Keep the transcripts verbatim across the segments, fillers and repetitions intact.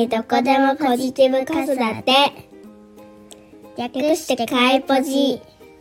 界どこでもポジティブ子育て、略してかいポジ。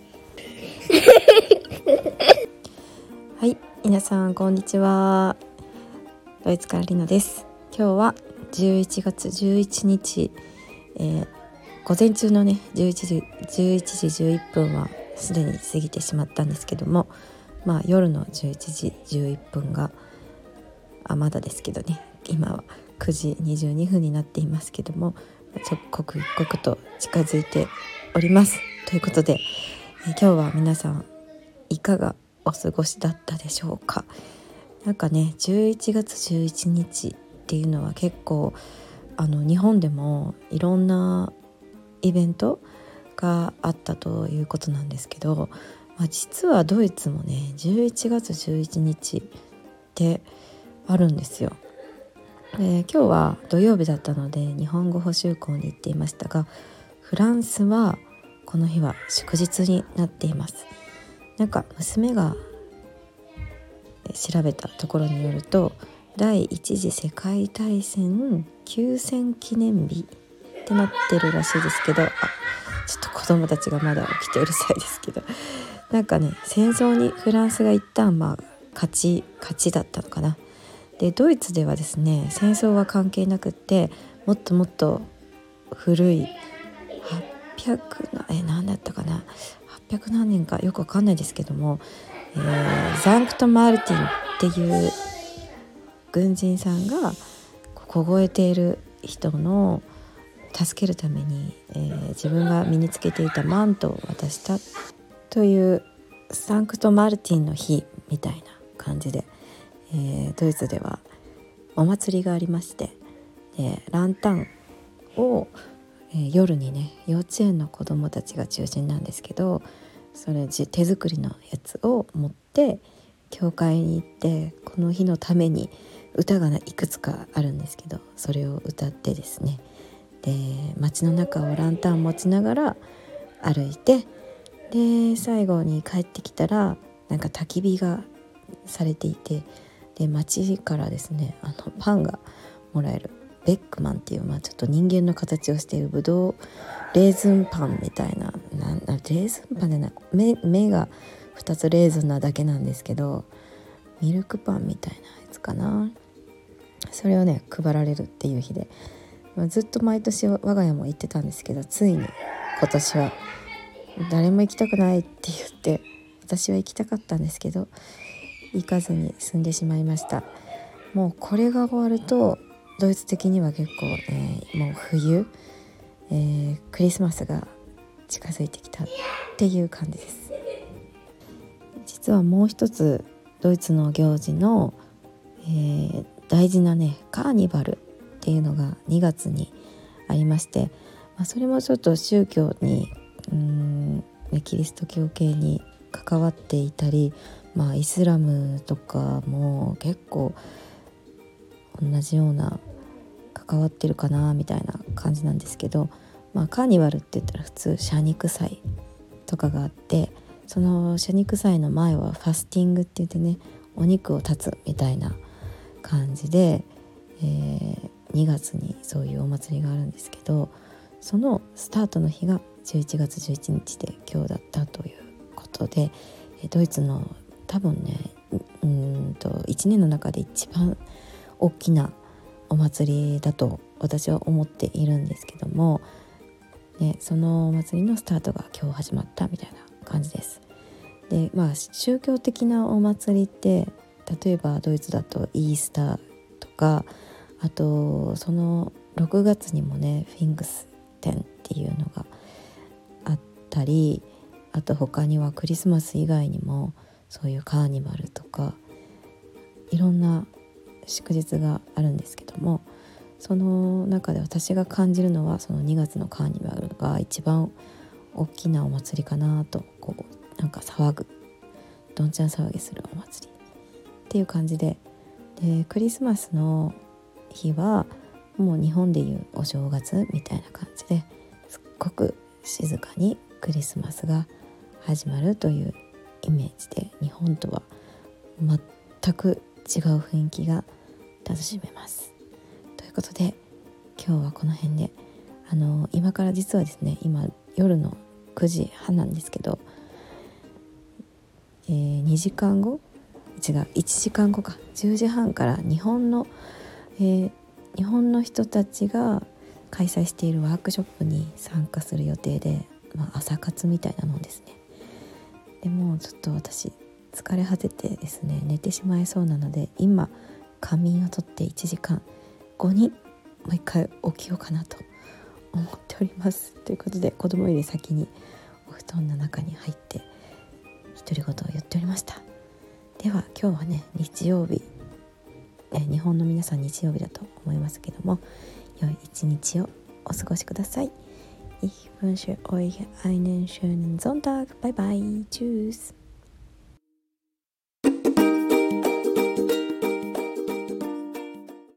はい、皆さんこんにちは。ドイツからリノです。今日はじゅういちがつじゅういちにち、えー、午前中のねじゅういちじじゅういちじじゅういっぷんはすでに過ぎてしまったんですけども、まあ夜のじゅういちじじゅういっぷんがあまだですけどね、今はくじにじゅうにふんになっていますけども、刻一刻と近づいております。ということで、えー、今日は皆さんいかがお過ごしだったでしょうか。なんかねじゅういちがつじゅういちにちっていうのは結構あの日本でもいろんなイベントがあったということなんですけど、まあ、実はドイツもねじゅういちがつじゅういちにちってあるんですよ。で今日は土曜日だったので日本語補習校に行っていましたが、フランスはこの日は祝日になっています。なんか娘が調べたところによると、第一次世界大戦休戦記念日ってなってるらしいですけど、あちょっと子供たちがまだ起きてうるさいですけど、なんかね戦争にフランスが一旦まあ勝ち勝ちだったのかな。でドイツではですね戦争は関係なくって、もっともっと古いはっぴゃくなえ何だったかなはっぴゃく何年かよくわかんないですけども、えー、ザンクト・マルティンっていう軍人さんが凍えている人の助けるために、えー、自分が身につけていたマントを渡したというサンクト・マルティンの日みたいな感じで、えー、ドイツではお祭りがありまして、でランタンを、えー、夜にね幼稚園の子どもたちが中心なんですけど、それ手作りのやつを持って教会に行って、この日のために歌がいくつかあるんですけど、それを歌ってですね、で街の中をランタン持ちながら歩いて、で最後に帰ってきたらなんか焚き火がされていて、で街からですねあのパンがもらえるベックマンっていう、まあ、ちょっと人間の形をしているブドウレーズンパンみたいな、なレーズンパンでない 目, 目がふたつレーズンなだけなんですけど、ミルクパンみたいなやつかな、それをね配られるっていう日で、まあ、ずっと毎年我が家も行ってたんですけど、ついに今年は誰も行きたくないって言って、私は行きたかったんですけど行かずに済んでしまいました。もうこれが終わるとドイツ的には結構、ね、もう冬、えー、クリスマスが近づいてきたっていう感じです。実はもう一つドイツの行事の、えー、大事なねカーニバルっていうのがにがつにありまして、まあ、それもちょっと宗教にうーん、ね、キリスト教系に関わっていたり、まあ、イスラムとかも結構同じような関わってるかなみたいな感じなんですけど、まあ、カーニバルって言ったら普通謝肉祭とかがあって、その謝肉祭の前はファスティングって言ってねお肉を断つみたいな感じで、えー、にがつにそういうお祭りがあるんですけど、そのスタートの日がじゅういちがつじゅういちにちで今日だったということで、ドイツの多分ねうーんといちねんの中で一番大きなお祭りだと私は思っているんですけども、ね、そのお祭りのスタートが今日始まったみたいな感じです。で、まあ宗教的なお祭りって例えばドイツだとイースターとか、あとそのろくがつにもねフィングステンっていうのがあったり、あと他にはクリスマス以外にもそういうカーニバルとかいろんな祝日があるんですけども、その中で私が感じるのはそのにがつのカーニバルが一番大きなお祭りかなと、こうなんか騒ぐどんちゃん騒ぎするお祭りっていう感じで、でクリスマスの日はもう日本でいうお正月みたいな感じですっごく静かにクリスマスが始まるというイメージで、日本とは全く違う雰囲気が楽しめます。ということで今日はこの辺で、あの今から実はですね、今夜のくじはんなんですけど、えー、にじかんご違ういちじかんごかじゅうじはんから日本の、えー、日本の人たちが開催しているワークショップに参加する予定で、まあ、朝活みたいなもんですね。でもちょっと私疲れ果ててですね、寝てしまいそうなので、今仮眠をとっていちじかんごにもう一回起きようかなと思っております。ということで、子供より先にお布団の中に入って独り言を言っておりました。では今日はね、日曜日、え日本の皆さん日曜日だと思いますけども、良い一日をお過ごしください。Ich wünsche euch einen schönen Sonntag. Bye bye. Tschüss.